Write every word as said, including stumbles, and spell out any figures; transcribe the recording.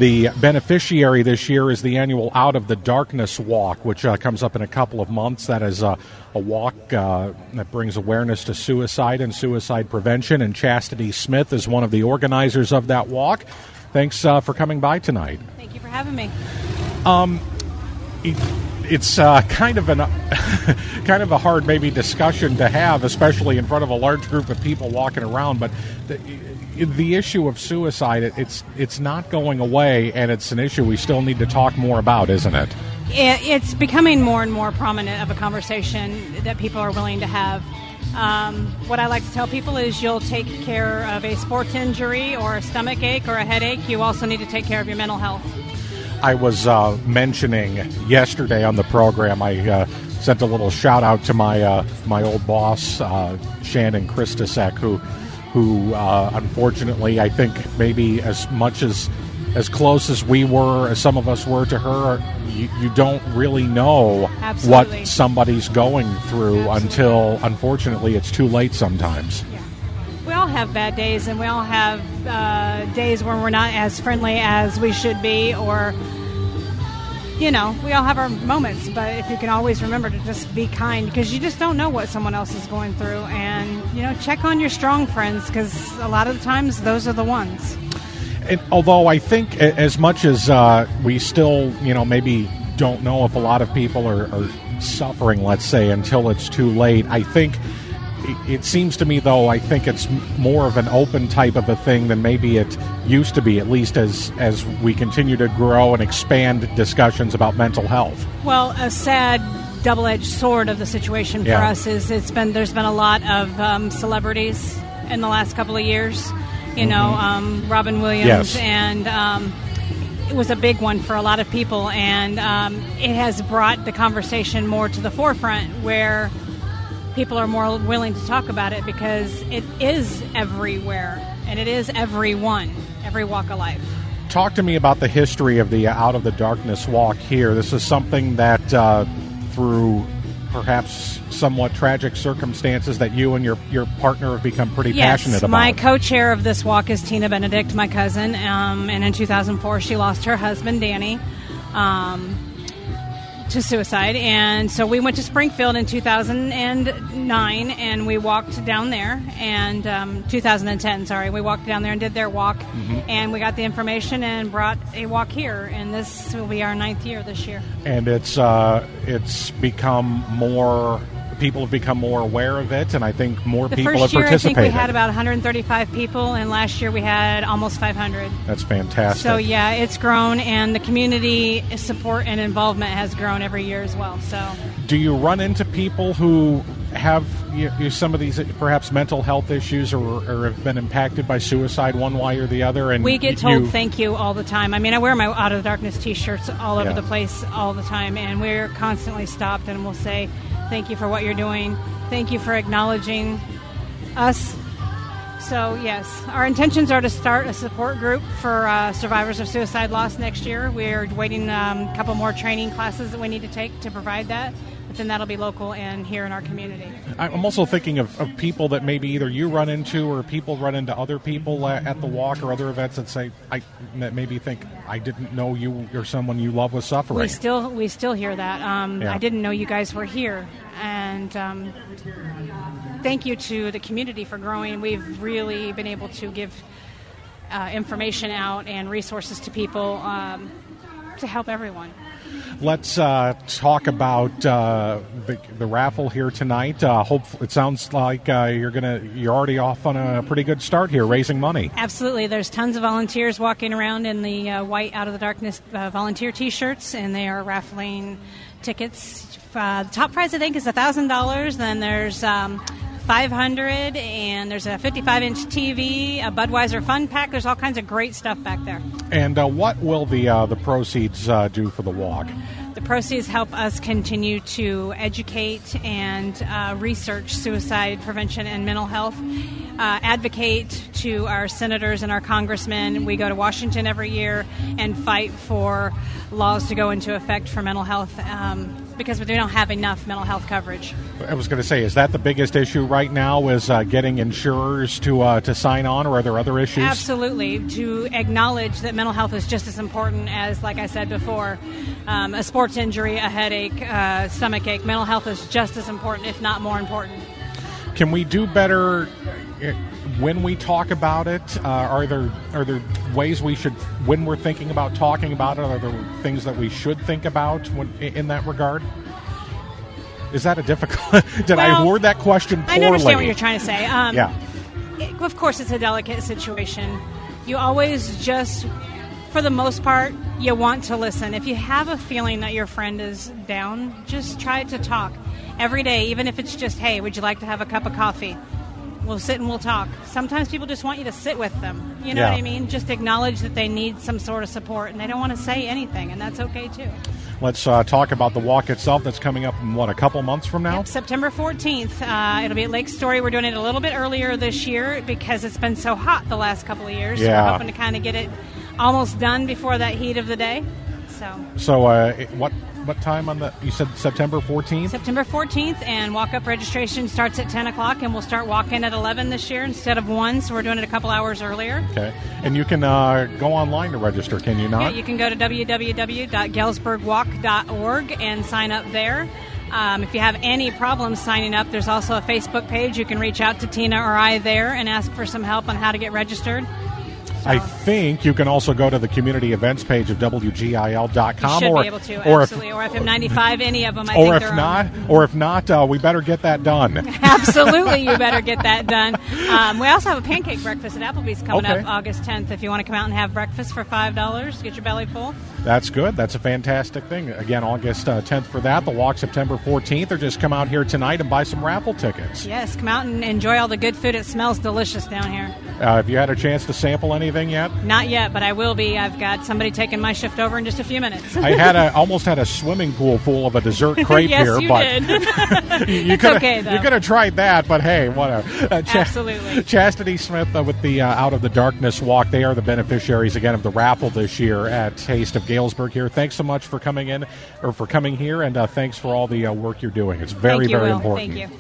The beneficiary this year is the annual Out of the Darkness Walk, which uh, comes up in a couple of months. That is uh, a walk uh, that brings awareness to suicide and suicide prevention, and Chastity Smith is one of the organizers of that walk. Thanks uh, for coming by tonight. Thank you for having me. Um, it, it's uh, kind of an kind of a hard maybe discussion to have, especially in front of a large group of people walking around. But the, the issue of suicide, it, it's it's not going away, and it's an issue we still need to talk more about, isn't it? It's becoming more and more prominent of a conversation that people are willing to have. Um, what I like to tell people is you'll take care of a sports injury or a stomach ache or a headache. You also need to take care of your mental health. I was uh, mentioning yesterday on the program, I uh, sent a little shout out to my uh, my old boss, uh, Shannon Christasek, who, who uh, unfortunately, I think maybe as much as as close as we were, as some of us were to her, you, you don't really know Absolutely. what somebody's going through Absolutely. until, unfortunately, it's too late sometimes. Yeah. We all have bad days, and we all have uh, days when we're not as friendly as we should be, or, you know, we all have our moments. But if you can always remember to just be kind, because you just don't know what someone else is going through. And, you know, check on your strong friends, because a lot of the times those are the ones. And although I think as much as uh, we still, you know, maybe don't know if a lot of people are, are suffering, let's say, until it's too late, I think it seems to me, though, I think it's more of an open type of a thing than maybe it used to be, at least as, as we continue to grow and expand discussions about mental health. Well, a sad double-edged sword of the situation for Yeah. us is it's been there's been a lot of um, celebrities in the last couple of years. You know, um, Robin Williams, Yes. and um, it was a big one for a lot of people, and um, it has brought the conversation more to the forefront where people are more willing to talk about it, because it is everywhere, and it is everyone, every walk of life. Talk to me about the history of the Out of the Darkness Walk here. This is something that uh, through perhaps somewhat tragic circumstances that you and your, your partner have become pretty yes, passionate about. My co-chair of this walk is Tina Benedict, my cousin, um, and in two thousand four she lost her husband, Danny, um, to suicide. And so we went to Springfield in two thousand nine, and we walked down there, and um, two thousand ten, sorry, we walked down there and did their walk, mm-hmm. and we got the information and brought a walk here, and this will be our ninth year this year. And it's uh, it's become more, people have become more aware of it, and I think more the people have first year, participated. I think we had about one hundred thirty-five people, and last year we had almost five hundred. That's fantastic. So, yeah, it's grown, and the community support and involvement has grown every year as well. So, do you run into people who have you know, some of these perhaps mental health issues, or, or have been impacted by suicide one way or the other? And we get told you, thank you all the time. I mean, I wear my Out of the Darkness T-shirts all over Yeah. the place all the time, and we're constantly stopped, and we'll say, thank you for what you're doing. Thank you for acknowledging us. So, yes, our intentions are to start a support group for uh, survivors of suicide loss next year. We're waiting um, a couple more training classes that we need to take to provide that, but then that'll be local and here in our community. I'm also thinking of, of people that maybe either you run into or people run into other people uh, at the walk or other events that say, I that maybe think, I didn't know you or someone you love was suffering. We still we still hear that. Um, Yeah. I didn't know you guys were here. And um, thank you to the community for growing. We've really been able to give uh, information out and resources to people um, to help everyone. Let's uh, talk about uh, the, the raffle here tonight. Uh, hope it sounds like uh, you're gonna you're already off on a pretty good start here, raising money. Absolutely, there's tons of volunteers walking around in the uh, white Out of the Darkness uh, volunteer T-shirts, and they are raffling tickets. Uh, the top prize, I think, is a thousand dollars. Then there's um, five hundred, and there's a fifty-five inch T V, a Budweiser Fun Pack. There's all kinds of great stuff back there. And uh, what will the uh, the proceeds uh, do for the walk? The proceeds help us continue to educate and uh, research suicide prevention and mental health. uh, advocate to our senators and our congressmen. We go to Washington every year and fight for laws to go into effect for mental health um, because we don't have enough mental health coverage. I was going to say, is that the biggest issue right now, is uh, getting insurers to uh, to sign on, or are there other issues? Absolutely, to acknowledge that mental health is just as important as, like I said before, um, a sports injury, a headache, uh, stomach ache. Mental health is just as important, if not more important. Can we do better when we talk about it? Uh, are there are there ways we should, when we're thinking about talking about it, are there things that we should think about when, in that regard? Is that a difficult? Did well, I word that question poorly? I understand what you're trying to say. Um, yeah. It, of course, it's a delicate situation. You always just, for the most part, you want to listen. If you have a feeling that your friend is down, just try to talk every day, even if it's just, hey, would you like to have a cup of coffee? We'll sit and we'll talk. Sometimes people just want you to sit with them. You know yeah. what I mean? Just acknowledge that they need some sort of support, and they don't want to say anything, and that's okay, too. Let's uh, talk about the walk itself that's coming up in, what, a couple months from now? Yep, September fourteenth. Uh, it'll be at Lake Story. We're doing it a little bit earlier this year because it's been so hot the last couple of years. Yeah. So we're hoping to kind of get it almost done before that heat of the day. So, so uh, what what time on the, you said September fourteenth? September fourteenth, and walk-up registration starts at ten o'clock, and we'll start walking at eleven this year instead of one, so we're doing it a couple hours earlier. Okay. And you can uh, go online to register, can you not? Yeah, you can go to w w w dot galesburg walk dot org and sign up there. Um, if you have any problems signing up, there's also a Facebook page. You can reach out to Tina or I there and ask for some help on how to get registered. So. I think you can also go to the community events page of W G I L dot com. You should or, be able to, or absolutely. If, or F M ninety-five, any of them. I or think if they're not, on. Or if not, uh, we better get that done. Absolutely, you better get that done. Um, we also have a pancake breakfast at Applebee's coming okay. up August tenth. If you want to come out and have breakfast for five dollars, get your belly full. That's good. That's a fantastic thing. Again, August uh, tenth for that. The walk September fourteenth, or just come out here tonight and buy some raffle tickets. Yes, come out and enjoy all the good food. It smells delicious down here. Uh, have you had a chance to sample anything yet? Not yet, but I will be. I've got somebody taking my shift over in just a few minutes. I had a almost had a swimming pool full of a dessert crepe yes, here, you but did. you, you it's could okay, though. You could have tried that, but hey, whatever. Uh, Ch- Absolutely. Chastity Smith uh, with the uh, Out of the Darkness walk. They are the beneficiaries again of the raffle this year at Taste of Galesburg here. Thanks so much for coming in, or for coming here, and uh, thanks for all the uh, work you're doing. It's very, Thank you, very Will. important. Thank you.